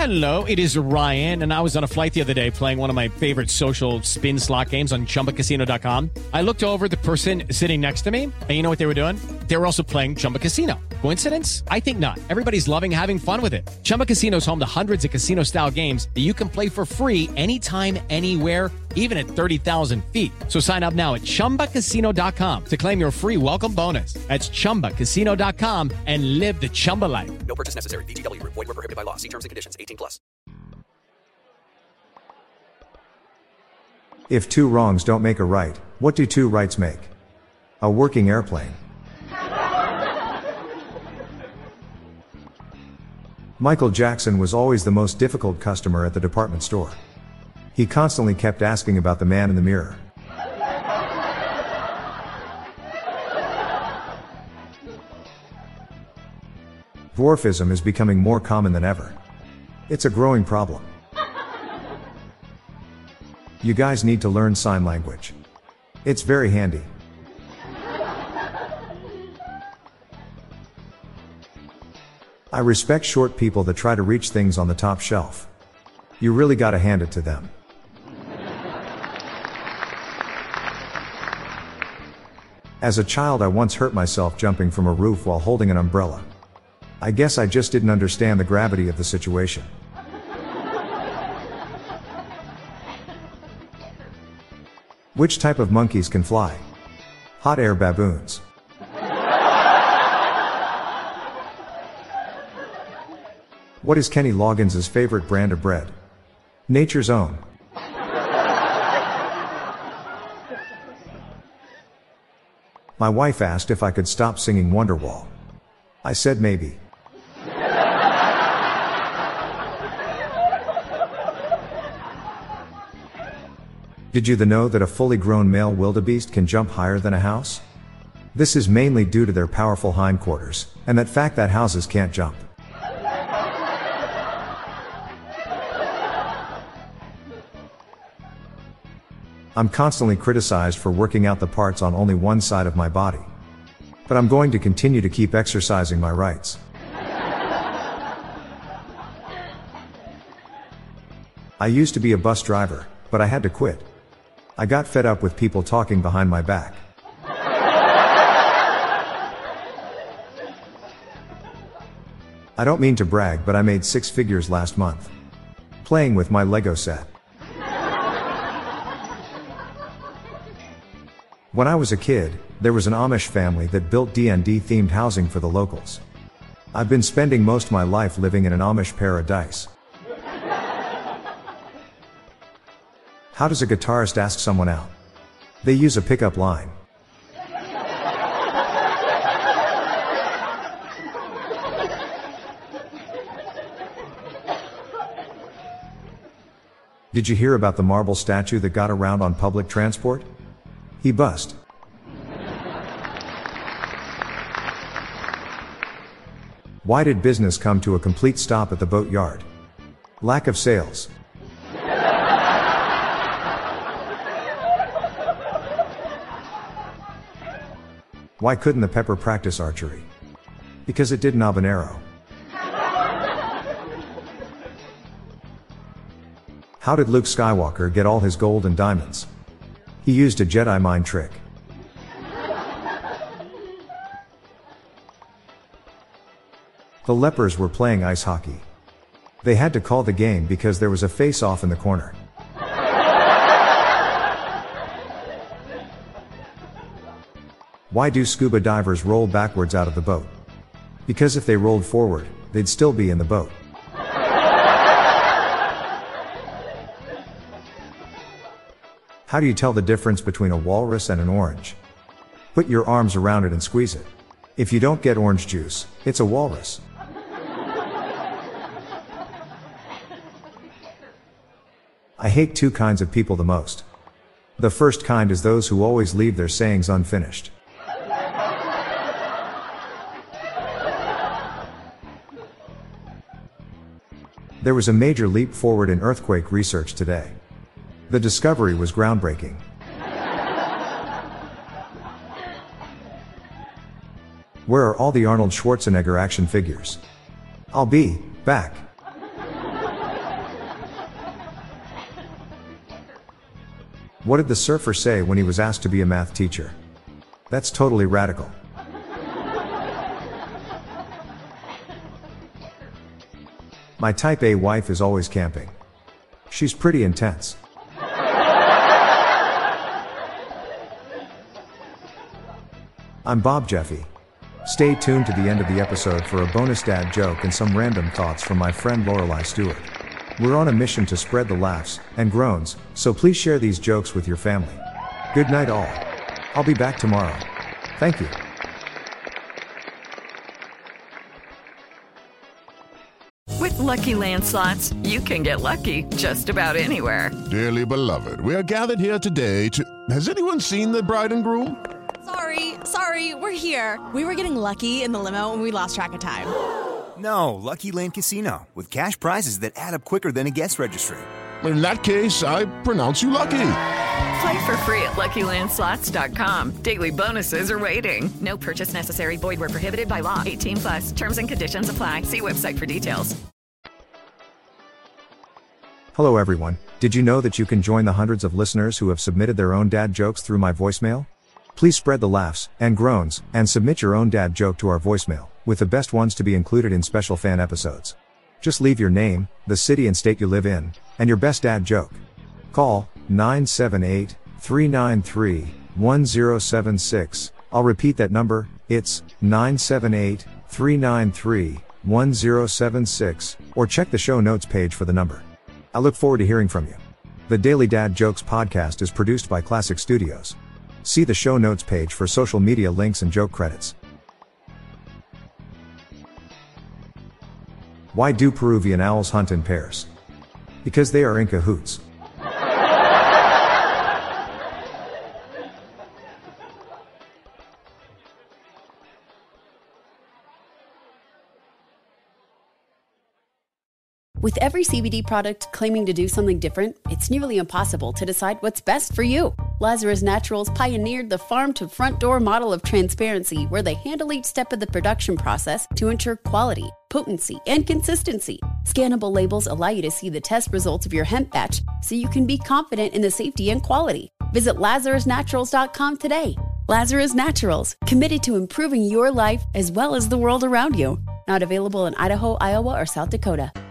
Hello, it is Ryan, and I was on a flight the other day playing one of my favorite social spin slot games on ChumbaCasino.com. I looked over at the person sitting next to me, and you know what they were doing? They were also playing Chumba Casino. Coincidence? I think not. Everybody's loving having fun with it. Chumba Casino is home to hundreds of casino-style games that you can play for free anytime, anywhere, even at 30,000 feet. So sign up now at ChumbaCasino.com to claim your free welcome bonus. That's ChumbaCasino.com and live the Chumba life. No purchase necessary. VGW. Void where prohibited by law. See terms and conditions. 18+. If two wrongs don't make a right, what do two rights make? A working airplane. Michael Jackson was always the most difficult customer at the department store. He constantly kept asking about the man in the mirror. Dwarfism is becoming more common than ever. It's a growing problem. You guys need to learn sign language. It's very handy. I respect short people that try to reach things on the top shelf. You really gotta hand it to them. As a child, I once hurt myself jumping from a roof while holding an umbrella. I guess I just didn't understand the gravity of the situation. Which type of monkeys can fly? Hot air baboons. What is Kenny Loggins' favorite brand of bread? Nature's Own. My wife asked if I could stop singing Wonderwall. I said maybe. Did you know that a fully grown male wildebeest can jump higher than a house? This is mainly due to their powerful hindquarters, and that fact that houses can't jump. I'm constantly criticized for working out the parts on only one side of my body. But I'm going to continue to keep exercising my rights. I used to be a bus driver, but I had to quit. I got fed up with people talking behind my back. I don't mean to brag, but I made 6 figures last month, playing with my Lego set. When I was a kid, there was an Amish family that built D&D themed housing for the locals. I've been spending most of my life living in an Amish paradise. How does a guitarist ask someone out? They use a pickup line. Did you hear about the marble statue that got around on public transport? He bust. Why did business come to a complete stop at the boat yard? Lack of sales. Why couldn't the pepper practice archery? Because it didn't have an arrow. How did Luke Skywalker get all his gold and diamonds? He used a Jedi mind trick. The lepers were playing ice hockey. They had to call the game because there was a face-off in the corner. Why do scuba divers roll backwards out of the boat? Because if they rolled forward, they'd still be in the boat. How do you tell the difference between a walrus and an orange? Put your arms around it and squeeze it. If you don't get orange juice, it's a walrus. I hate 2 kinds of people the most. The first kind is those who always leave their sayings unfinished. There was a major leap forward in earthquake research today. The discovery was groundbreaking. Where are all the Arnold Schwarzenegger action figures? I'll be back. What did the surfer say when he was asked to be a math teacher? That's totally radical. My type A wife is always camping. She's pretty intense. I'm Bob Jeffy. Stay tuned to the end of the episode for a bonus dad joke and some random thoughts from my friend Lorelei Stewart. We're on a mission to spread the laughs and groans, so please share these jokes with your family. Good night all. I'll be back tomorrow. Thank you. With Lucky Land Slots, you can get lucky just about anywhere. Dearly beloved, we are gathered here today to... Has anyone seen the bride and groom? Sorry, we're here. We were getting lucky in the limo and we lost track of time. No, Lucky Land Casino, with cash prizes that add up quicker than a guest registry. In that case, I pronounce you lucky. Play for free at LuckyLandSlots.com. Daily bonuses are waiting. No purchase necessary. Void where prohibited by law. 18+. Terms and conditions apply. See website for details. Hello everyone. Did you know that you can join the hundreds of listeners who have submitted their own dad jokes through my voicemail? Please spread the laughs and groans and submit your own dad joke to our voicemail, with the best ones to be included in special fan episodes. Just leave your name, the city and state you live in, and your best dad joke. Call 978-393-1076. I'll repeat that number. It's 978-393-1076, or check the show notes page for the number. I look forward to hearing from you. The Daily Dad Jokes podcast is produced by Classic Studios. See the show notes page for social media links and joke credits. Why do Peruvian owls hunt in pairs? Because they are in cahoots. With every CBD product claiming to do something different, it's nearly impossible to decide what's best for you. Lazarus Naturals pioneered the farm-to-front-door model of transparency, where they handle each step of the production process to ensure quality, potency, and consistency. Scannable labels allow you to see the test results of your hemp batch, so you can be confident in the safety and quality. Visit LazarusNaturals.com today. Lazarus Naturals, committed to improving your life as well as the world around you. Not available in Idaho, Iowa, or South Dakota.